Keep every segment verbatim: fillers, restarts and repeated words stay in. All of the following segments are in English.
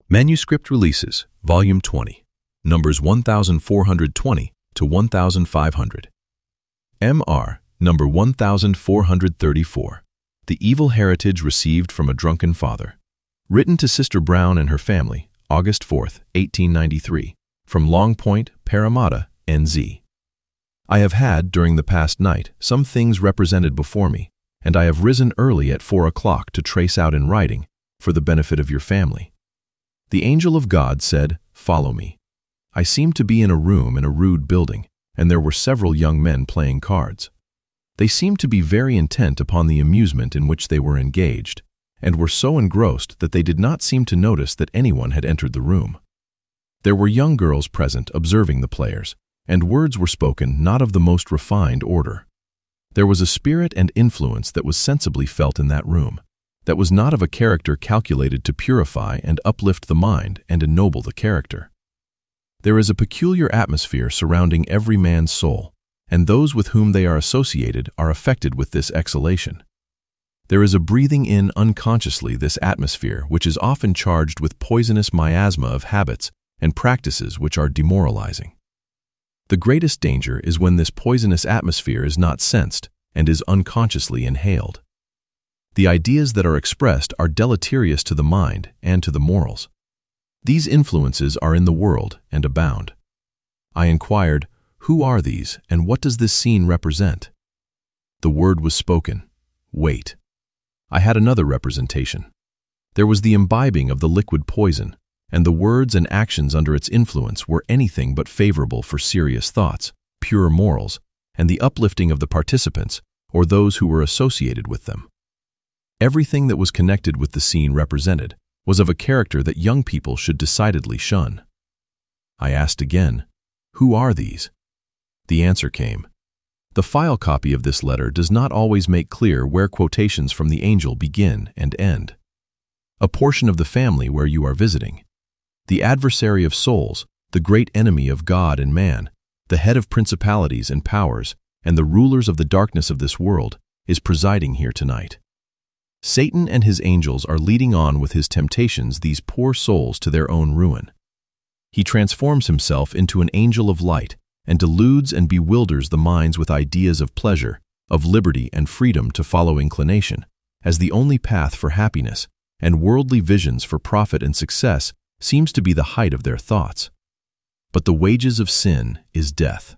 Manuscript Releases, Volume twenty, numbers one thousand four hundred twenty to one thousand five hundred. M R, number one thousand four hundred thirty-four. The Evil Heritage Received from a Drunken Father. Written to Sister Brown and her family, August fourth, eighteen ninety-three, from Long Point, Parramatta, N Z. I have had, during the past night, some things represented before me, and I have risen early at four o'clock to trace out in writing, for the benefit of your family. The angel of God said, "Follow me." I seemed to be in a room in a rude building, and there were several young men playing cards. They seemed to be very intent upon the amusement in which they were engaged, and were so engrossed that they did not seem to notice that anyone had entered the room. There were young girls present observing the players, and words were spoken not of the most refined order. There was a spirit and influence that was sensibly felt in that room, that was not of a character calculated to purify and uplift the mind and ennoble the character. There is a peculiar atmosphere surrounding every man's soul, and those with whom they are associated are affected with this exhalation. There is a breathing in unconsciously this atmosphere which is often charged with poisonous miasma of habits and practices which are demoralizing. The greatest danger is when this poisonous atmosphere is not sensed and is unconsciously inhaled. The ideas that are expressed are deleterious to the mind and to the morals. These influences are in the world and abound. I inquired, who are these and what does this scene represent? The word was spoken, wait. I had another representation. There was the imbibing of the liquid poison, and the words and actions under its influence were anything but favorable for serious thoughts, pure morals, and the uplifting of the participants or those who were associated with them. Everything that was connected with the scene represented was of a character that young people should decidedly shun. I asked again, who are these? The answer came. The file copy of this letter does not always make clear where quotations from the angel begin and end. A portion of the family where you are visiting. The adversary of souls, the great enemy of God and man, the head of principalities and powers, and the rulers of the darkness of this world, is presiding here tonight. Satan and his angels are leading on with his temptations these poor souls to their own ruin. He transforms himself into an angel of light and deludes and bewilders the minds with ideas of pleasure, of liberty and freedom to follow inclination, as the only path for happiness, and worldly visions for profit and success seems to be the height of their thoughts. But the wages of sin is death.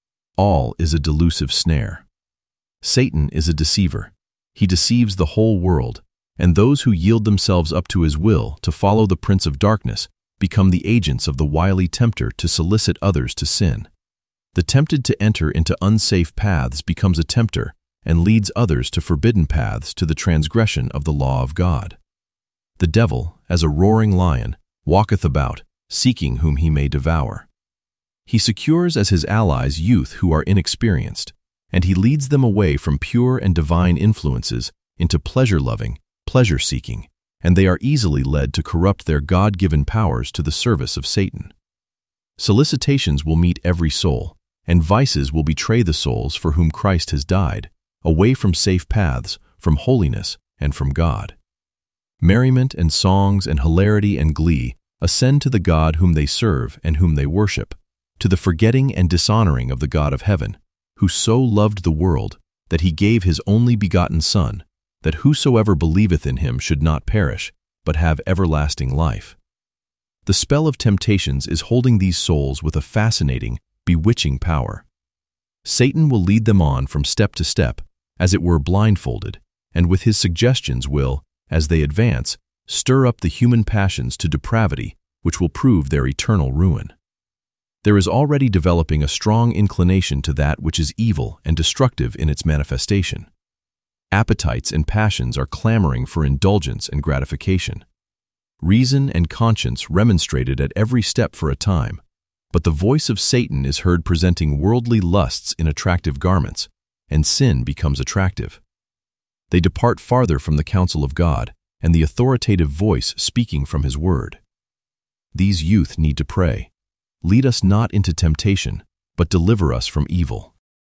All is a delusive snare. Satan is a deceiver. He deceives the whole world, and those who yield themselves up to his will to follow the prince of darkness become the agents of the wily tempter to solicit others to sin. The tempted to enter into unsafe paths becomes a tempter and leads others to forbidden paths to the transgression of the law of God. The devil, as a roaring lion, walketh about, seeking whom he may devour. He secures as his allies youth who are inexperienced, and he leads them away from pure and divine influences into pleasure-loving, pleasure-seeking, and they are easily led to corrupt their God-given powers to the service of Satan. Solicitations will meet every soul, and vices will betray the souls for whom Christ has died, away from safe paths, from holiness, and from God. Merriment and songs and hilarity and glee ascend to the God whom they serve and whom they worship, to the forgetting and dishonoring of the God of heaven, who so loved the world that he gave his only begotten Son, that whosoever believeth in him should not perish, but have everlasting life. The spell of temptations is holding these souls with a fascinating, bewitching power. Satan will lead them on from step to step, as it were blindfolded, and with his suggestions will, as they advance, stir up the human passions to depravity, which will prove their eternal ruin. There is already developing a strong inclination to that which is evil and destructive in its manifestation. Appetites and passions are clamoring for indulgence and gratification. Reason and conscience remonstrated at every step for a time, but the voice of Satan is heard presenting worldly lusts in attractive garments, and sin becomes attractive. They depart farther from the counsel of God and the authoritative voice speaking from his word. These youth need to pray. Lead us not into temptation, but deliver us from evil.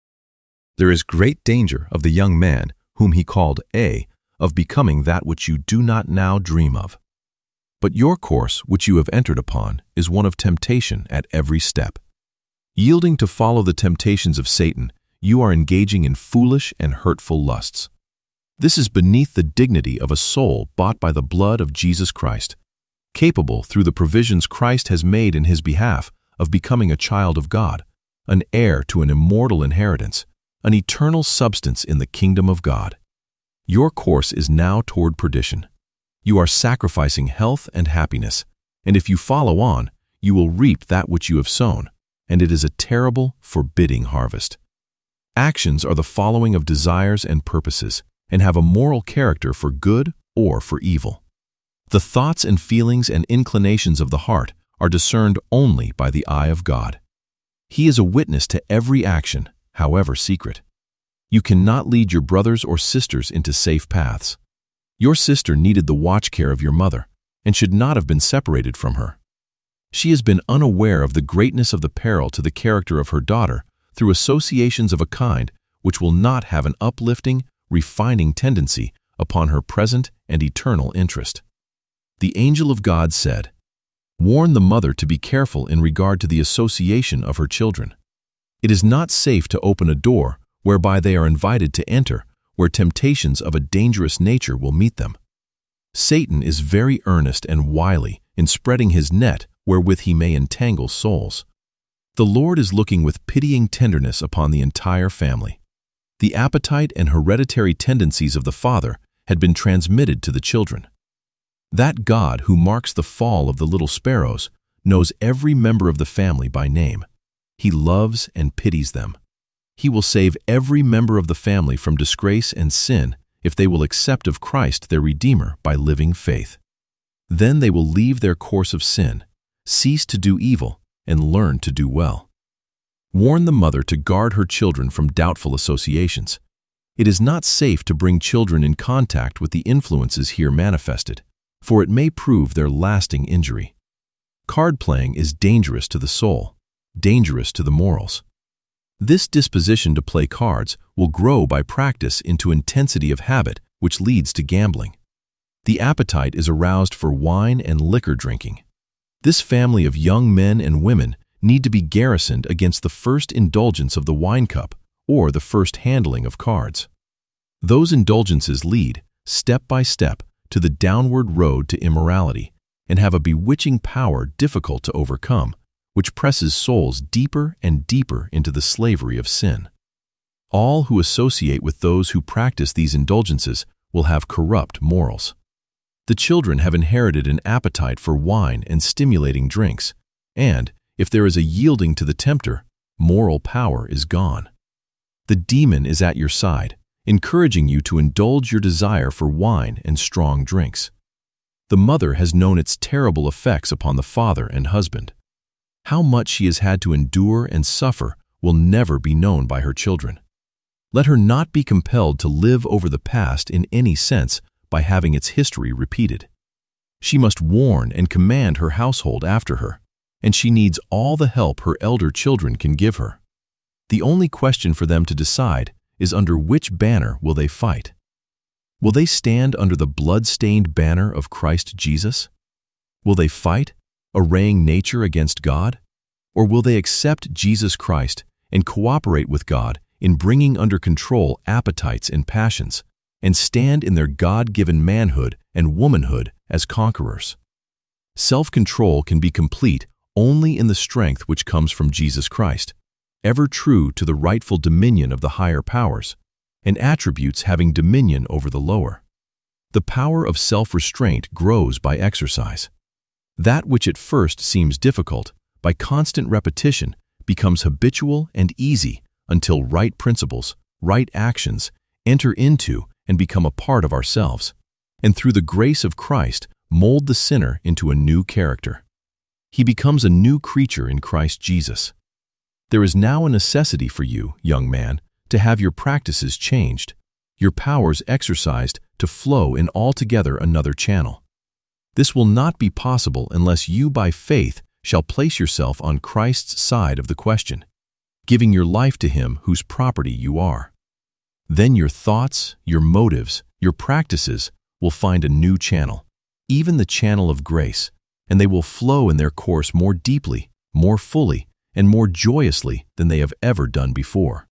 There is great danger of the young man, whom he called A, of becoming that which you do not now dream of. But your course, which you have entered upon, is one of temptation at every step. Yielding to follow the temptations of Satan, you are engaging in foolish and hurtful lusts. This is beneath the dignity of a soul bought by the blood of Jesus Christ, capable, through the provisions Christ has made in his behalf, of becoming a child of God, an heir to an immortal inheritance, an eternal substance in the kingdom of God. Your course is now toward perdition. You are sacrificing health and happiness, and if you follow on, you will reap that which you have sown, and it is a terrible, forbidding harvest. Actions are the following of desires and purposes, and have a moral character for good or for evil. The thoughts and feelings and inclinations of the heart are discerned only by the eye of God. He is a witness to every action, however secret. You cannot lead your brothers or sisters into safe paths. Your sister needed the watch care of your mother, and should not have been separated from her. She has been unaware of the greatness of the peril to the character of her daughter through associations of a kind which will not have an uplifting, refining tendency upon her present and eternal interest. The angel of God said, "Warn the mother to be careful in regard to the association of her children. It is not safe to open a door whereby they are invited to enter, where temptations of a dangerous nature will meet them. Satan is very earnest and wily in spreading his net wherewith he may entangle souls. The Lord is looking with pitying tenderness upon the entire family. The appetite and hereditary tendencies of the father had been transmitted to the children. That God who marks the fall of the little sparrows knows every member of the family by name. He loves and pities them. He will save every member of the family from disgrace and sin if they will accept of Christ their Redeemer by living faith. Then they will leave their course of sin, cease to do evil, and learn to do well. Warn the mother to guard her children from doubtful associations. It is not safe to bring children in contact with the influences here manifested, for it may prove their lasting injury. Card playing is dangerous to the soul, dangerous to the morals. This disposition to play cards will grow by practice into intensity of habit, which leads to gambling. The appetite is aroused for wine and liquor drinking. This family of young men and women need to be garrisoned against the first indulgence of the wine cup or the first handling of cards. Those indulgences lead, step by step, to the downward road to immorality and have a bewitching power difficult to overcome, which presses souls deeper and deeper into the slavery of sin. All who associate with those who practice these indulgences will have corrupt morals. The children have inherited an appetite for wine and stimulating drinks, and, if there is a yielding to the tempter, moral power is gone. The demon is at your side, encouraging you to indulge your desire for wine and strong drinks. The mother has known its terrible effects upon the father and husband. How much she has had to endure and suffer will never be known by her children. Let her not be compelled to live over the past in any sense by having its history repeated. She must warn and command her household after her, and she needs all the help her elder children can give her. The only question for them to decide is under which banner will they fight. Will they stand under the blood-stained banner of Christ Jesus? Will they fight, arraying nature against God? Or will they accept Jesus Christ and cooperate with God in bringing under control appetites and passions, and stand in their God-given manhood and womanhood as conquerors? Self-control can be complete only in the strength which comes from Jesus Christ, ever true to the rightful dominion of the higher powers, and attributes having dominion over the lower. The power of self-restraint grows by exercise. That which at first seems difficult, by constant repetition, becomes habitual and easy until right principles, right actions, enter into and become a part of ourselves, and through the grace of Christ mold the sinner into a new character. He becomes a new creature in Christ Jesus. There is now a necessity for you, young man, to have your practices changed, your powers exercised to flow in altogether another channel. This will not be possible unless you by faith shall place yourself on Christ's side of the question, giving your life to Him whose property you are. Then your thoughts, your motives, your practices will find a new channel, even the channel of grace, and they will flow in their course more deeply, more fully, and more joyously than they have ever done before.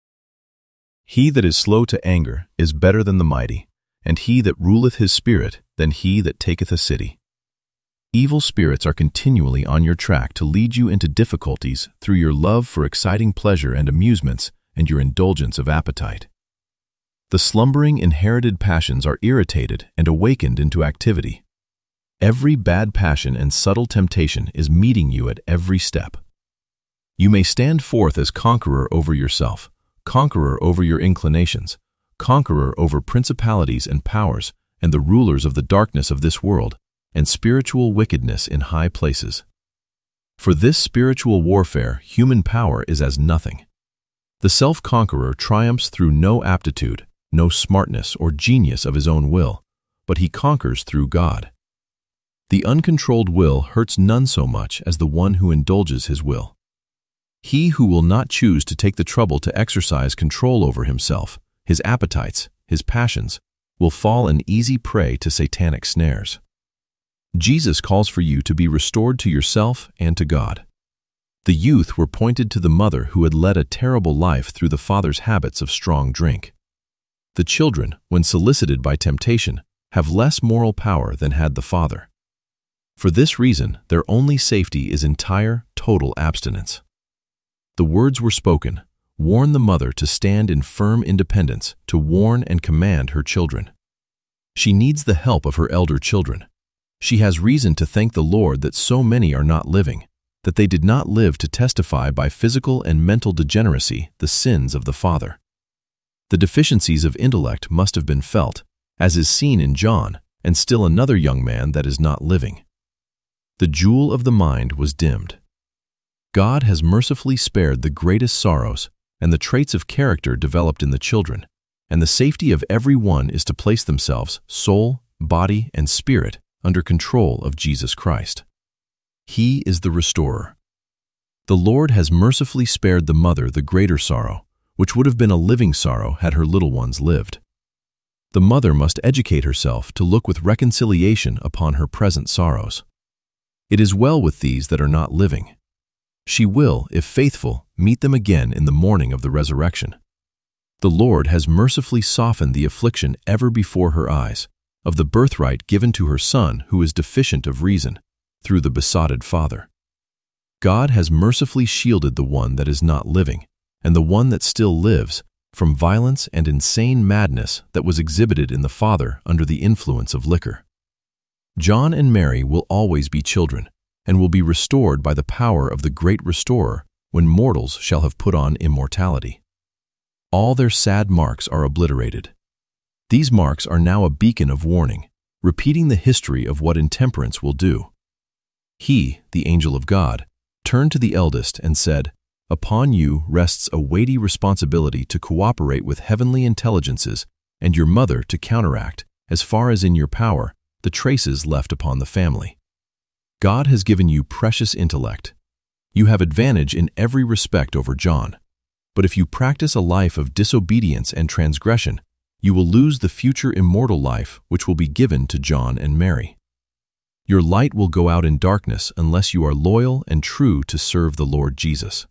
He that is slow to anger is better than the mighty, and he that ruleth his spirit than he that taketh a city. Evil spirits are continually on your track to lead you into difficulties through your love for exciting pleasure and amusements and your indulgence of appetite. The slumbering inherited passions are irritated and awakened into activity. Every bad passion and subtle temptation is meeting you at every step. You may stand forth as conqueror over yourself, conqueror over your inclinations, conqueror over principalities and powers and the rulers of the darkness of this world and spiritual wickedness in high places. For this spiritual warfare, human power is as nothing. The self-conqueror triumphs through no aptitude, no smartness or genius of his own will, but he conquers through God. The uncontrolled will hurts none so much as the one who indulges his will. He who will not choose to take the trouble to exercise control over himself, his appetites, his passions, will fall an easy prey to satanic snares. Jesus calls for you to be restored to yourself and to God. The youth were pointed to the mother who had led a terrible life through the father's habits of strong drink. The children, when solicited by temptation, have less moral power than had the father. For this reason, their only safety is entire, total abstinence. The words were spoken, warn the mother to stand in firm independence, to warn and command her children. She needs the help of her elder children. She has reason to thank the Lord that so many are not living, that they did not live to testify by physical and mental degeneracy the sins of the father. The deficiencies of intellect must have been felt, as is seen in John, and still another young man that is not living. The jewel of the mind was dimmed. God has mercifully spared the greatest sorrows and the traits of character developed in the children, and the safety of every one is to place themselves, soul, body, and spirit, under control of Jesus Christ. He is the restorer. The Lord has mercifully spared the mother the greater sorrow, which would have been a living sorrow had her little ones lived. The mother must educate herself to look with reconciliation upon her present sorrows. It is well with these that are not living. She will, if faithful, meet them again in the morning of the resurrection. The Lord has mercifully softened the affliction ever before her eyes, of the birthright given to her son who is deficient of reason, through the besotted father. God has mercifully shielded the one that is not living, and the one that still lives, from violence and insane madness that was exhibited in the father under the influence of liquor. John and Mary will always be children, and will be restored by the power of the great restorer when mortals shall have put on immortality. All their sad marks are obliterated. These marks are now a beacon of warning, repeating the history of what intemperance will do. He, the angel of God, turned to the eldest and said, "Upon you rests a weighty responsibility to cooperate with heavenly intelligences and your mother to counteract, as far as in your power, the traces left upon the family. God has given you precious intellect. You have advantage in every respect over John. But if you practice a life of disobedience and transgression, you will lose the future immortal life which will be given to John and Mary. Your light will go out in darkness unless you are loyal and true to serve the Lord Jesus.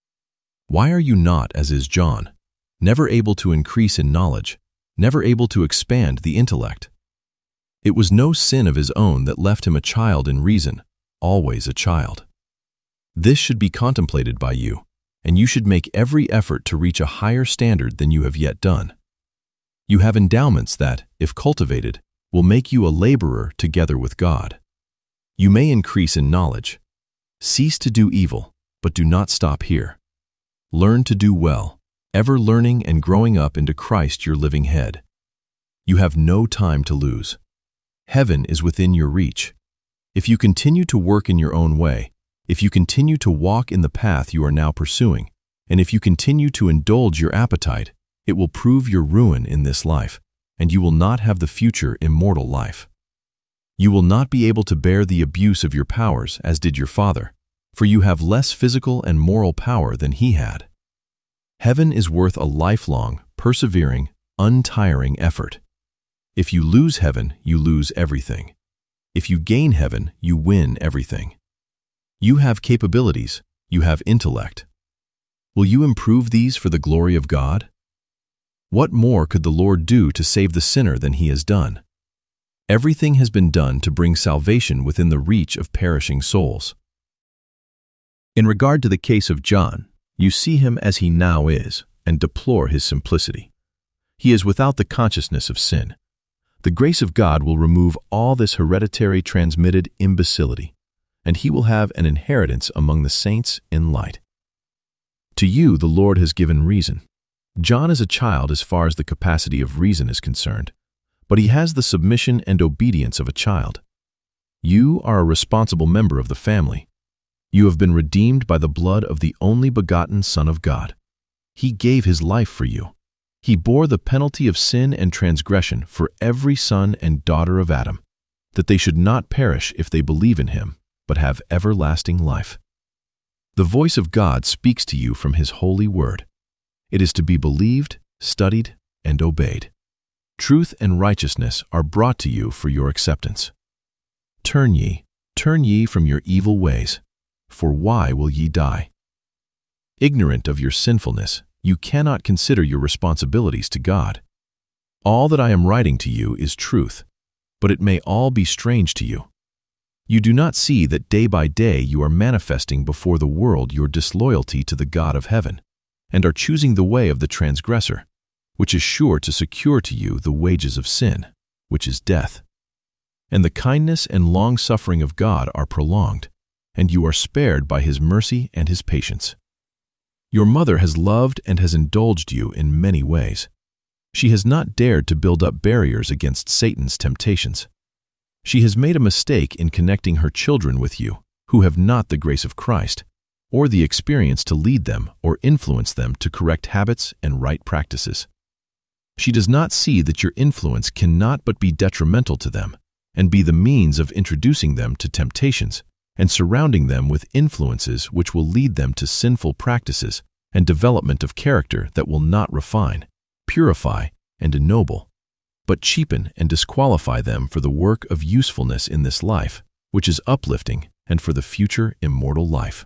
Why are you not as is John, never able to increase in knowledge, never able to expand the intellect? It was no sin of his own that left him a child in reason, always a child. This should be contemplated by you, and you should make every effort to reach a higher standard than you have yet done. You have endowments that, if cultivated, will make you a laborer together with God. You may increase in knowledge. Cease to do evil, but do not stop here. Learn to do well, ever learning and growing up into Christ your living head. You have no time to lose. Heaven is within your reach. If you continue to work in your own way, if you continue to walk in the path you are now pursuing, and if you continue to indulge your appetite, it will prove your ruin in this life, and you will not have the future immortal life. You will not be able to bear the abuse of your powers as did your father, for you have less physical and moral power than he had. Heaven is worth a lifelong, persevering, untiring effort. If you lose heaven, you lose everything. If you gain heaven, you win everything. You have capabilities, you have intellect. Will you improve these for the glory of God? What more could the Lord do to save the sinner than he has done? Everything has been done to bring salvation within the reach of perishing souls. In regard to the case of John, you see him as he now is and deplore his simplicity. He is without the consciousness of sin. The grace of God will remove all this hereditary transmitted imbecility, and he will have an inheritance among the saints in light. To you the Lord has given reason. John is a child as far as the capacity of reason is concerned, but he has the submission and obedience of a child. You are a responsible member of the family. You have been redeemed by the blood of the only begotten Son of God. He gave his life for you. He bore the penalty of sin and transgression for every son and daughter of Adam, that they should not perish if they believe in him, but have everlasting life. The voice of God speaks to you from his holy word. It is to be believed, studied, and obeyed. Truth and righteousness are brought to you for your acceptance. Turn ye, turn ye from your evil ways, for why will ye die? Ignorant of your sinfulness, you cannot consider your responsibilities to God. All that I am writing to you is truth, but it may all be strange to you. You do not see that day by day you are manifesting before the world your disloyalty to the God of heaven, and are choosing the way of the transgressor, which is sure to secure to you the wages of sin, which is death. And the kindness and long-suffering of God are prolonged, and you are spared by his mercy and his patience. Your mother has loved and has indulged you in many ways. She has not dared to build up barriers against Satan's temptations. She has made a mistake in connecting her children with you, who have not the grace of Christ, or the experience to lead them or influence them to correct habits and right practices. She does not see that your influence cannot but be detrimental to them, and be the means of introducing them to temptations, and surrounding them with influences which will lead them to sinful practices and development of character that will not refine, purify, and ennoble, but cheapen and disqualify them for the work of usefulness in this life, which is uplifting, and for the future immortal life.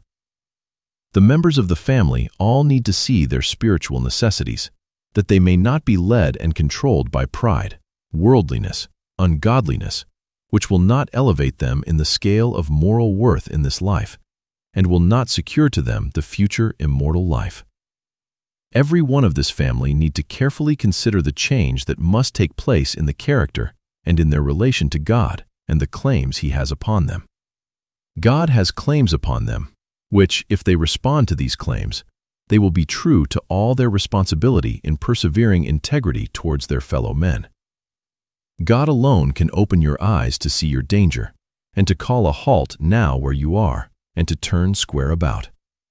The members of the family all need to see their spiritual necessities, that they may not be led and controlled by pride, worldliness, ungodliness, which will not elevate them in the scale of moral worth in this life, and will not secure to them the future immortal life. Every one of this family need to carefully consider the change that must take place in the character and in their relation to God and the claims he has upon them. God has claims upon them, which, if they respond to these claims, they will be true to all their responsibility in persevering integrity towards their fellow men. God alone can open your eyes to see your danger, and to call a halt now where you are, and to turn square about.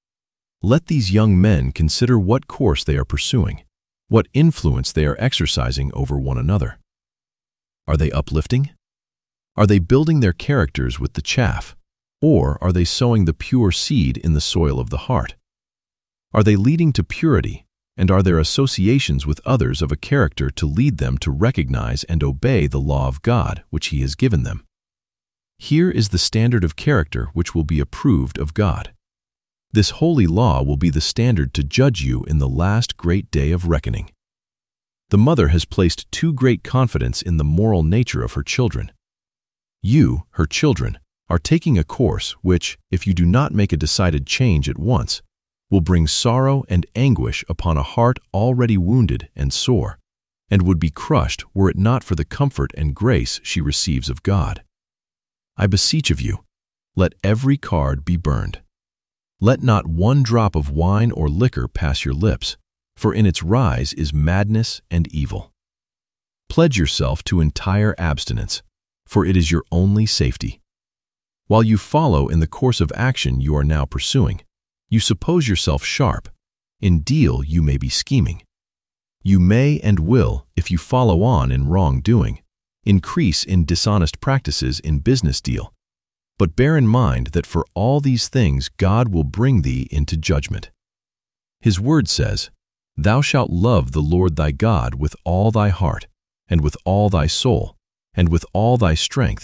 Let these young men consider what course they are pursuing, what influence they are exercising over one another. Are they uplifting? Are they building their characters with the chaff, or are they sowing the pure seed in the soil of the heart? Are they leading to purity, and are their associations with others of a character to lead them to recognize and obey the law of God which he has given them? Here is the standard of character which will be approved of God. This holy law will be the standard to judge you in the last great day of reckoning. The mother has placed too great confidence in the moral nature of her children. You, her children, are taking a course which, if you do not make a decided change at once, will bring sorrow and anguish upon a heart already wounded and sore, and would be crushed were it not for the comfort and grace she receives of God. I beseech of you, let every card be burned. Let not one drop of wine or liquor pass your lips, for in its rise is madness and evil. Pledge yourself to entire abstinence, for it is your only safety. While you follow in the course of action you are now pursuing, you suppose yourself sharp. In deal you may be scheming. You may and will, if you follow on in wrongdoing, increase in dishonest practices in business deal. But bear in mind that for all these things God will bring thee into judgment. His word says, Thou shalt love the Lord thy God with all thy heart, and with all thy soul, and with all thy strength,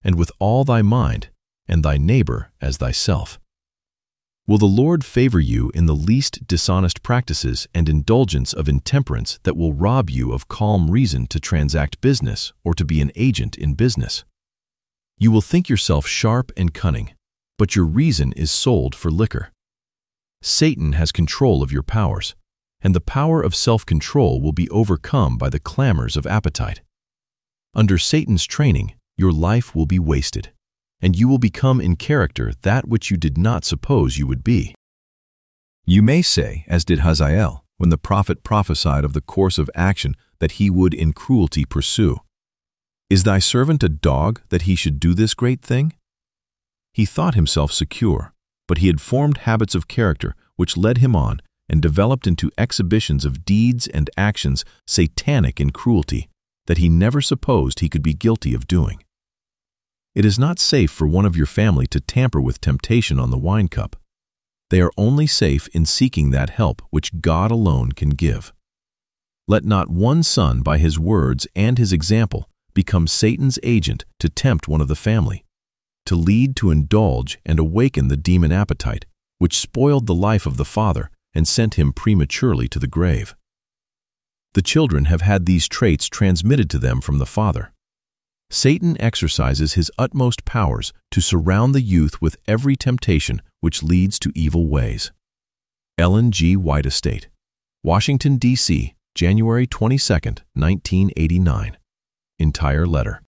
and with all thy mind, and thy neighbor as thyself. Will the Lord favor you in the least dishonest practices and indulgence of intemperance that will rob you of calm reason to transact business or to be an agent in business? You will think yourself sharp and cunning, but your reason is sold for liquor. Satan has control of your powers, and the power of self-control will be overcome by the clamors of appetite. Under Satan's training, your life will be wasted, and you will become in character that which you did not suppose you would be. You may say, as did Hazael, when the prophet prophesied of the course of action that he would in cruelty pursue, "Is thy servant a dog that he should do this great thing?" He thought himself secure, but he had formed habits of character which led him on and developed into exhibitions of deeds and actions satanic in cruelty that he never supposed he could be guilty of doing. It is not safe for one of your family to tamper with temptation on the wine cup. They are only safe in seeking that help which God alone can give. Let not one son by his words and his example become Satan's agent to tempt one of the family, to lead to indulge and awaken the demon appetite, which spoiled the life of the father and sent him prematurely to the grave. The children have had these traits transmitted to them from the father. Satan exercises his utmost powers to surround the youth with every temptation which leads to evil ways. Ellen G. White Estate, Washington, D C, January twenty-second, nineteen eighty-nine. Entire letter.